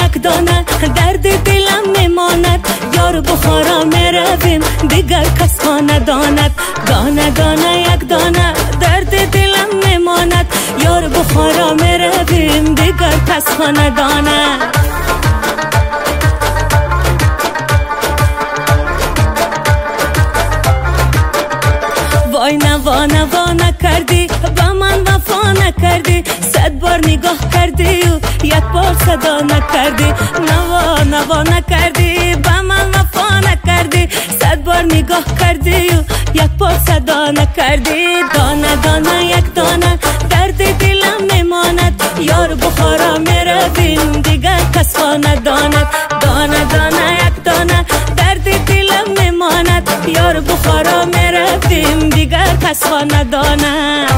یک دانه درد دلم میماند، یار بخارا میرویم دیگر کس ها نداند. دانه دانه یک دانه درد دلم میماند، یار بخارا میرویم دیگر کس ها نداند. وای نوا نوا نکردی با من وفا نکردی، 100 بار نگاه کردی و یک بار صدا نکردی. نوا نوا نکردی با من وفا نکردی، 100 بار نگاه کردی و یک بار صدا نکردی. دانه دانه یک دانه درد دلم میماند، یار بخارا میرویم دیگر کس ها نداند. دانه دانه یک دانه درد دلم میماند، یار بخارا میرویم دیگر کس ها نداند.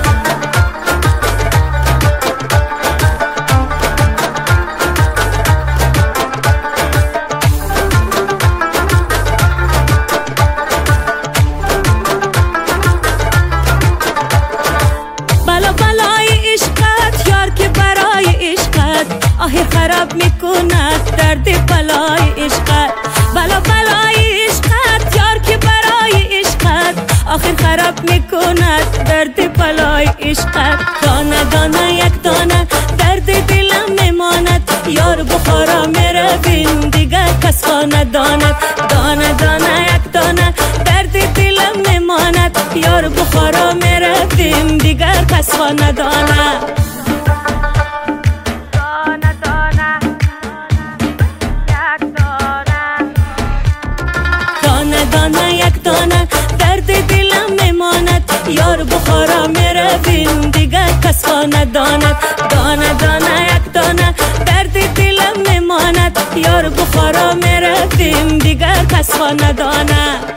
بلا بلای عشقت یار که برای عشقت آخر خراب میکند درد بلای عشقت. بلا بلای عشقت یار که برای عشقت آخر خراب میکند درد بلای عشقت. دانه دانه یک دانه درد دلم میماند، یار بخارا میرویم دیگر کس ها نداند. دانه دانه یک دانه درد دلم میماند، یار بخارا میرویم دیگر کس ها نداند. دانه یک دانه درد دلم میماند، یار بخارا میرویم دیگر کس ها نداند. دانه دانه یک دانه درد دلم میماند، یار بخارا میرویم دیگر کس ها نداند.